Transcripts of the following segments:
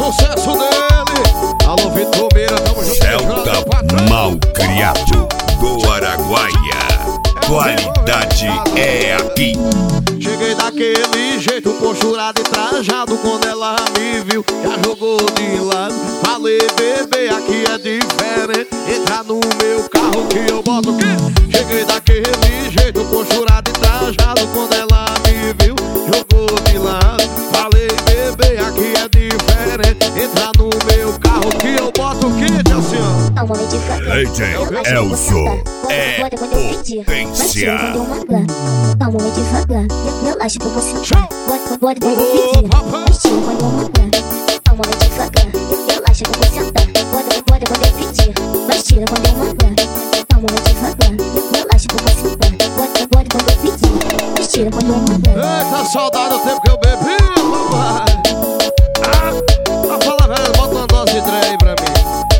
sucesso dele. Alô, Vitor Meira, tamo junto. Celta Malcriado do Araguaia. Qualidade é aqui. Cheguei daquele jeito, posturado e trajado. Quando ela me viu, já jogou de lado. Falei, bebê, aqui é diferente. Entra no meu carro que eu boto o quê? Cheguei daquele jeito, posturado e trajado. Quando ela me viu, jogou de lado. Falei, bebê, aqui é diferente. Entra no meu carro que eu boto o quê, Telciano? Legend Elzo é potência. Calma devagar, relaxa pra você. Pode pedir. Estilo quando eu mandar. Calma devagar, relaxa pra você. Pode pedir. Mas tira quando eu mandar. Calma devagar, relaxa pra você. Pode pedir. Mas tira quando eu mandar. Eita, saudade do tempo que eu bebi, papai. Ah, fala velho, bota uma dose de trem aí pra mim.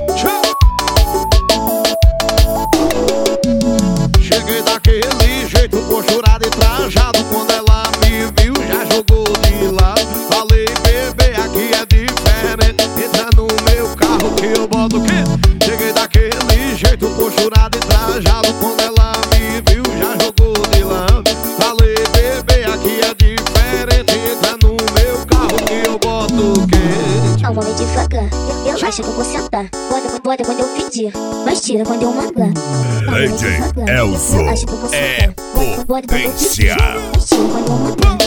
Cheguei daquele jeito, posturado e trajado. Quando ela me viu, já jogou de lado. Falei, bebê, aqui é diferente. Entra no meu carro que eu boto o quê? Cheguei daquele jeito, posturado e trajado. Quando ela me viu, já jogou de lado. Falei, bebê, aqui é diferente. Entra no meu carro que eu boto o quê? Calma devagar, relaxa pra você sentar. Pode quando eu pedir. Mas tira quando eu mandar. Legend Elzo é potência. Tira quando eu mandar.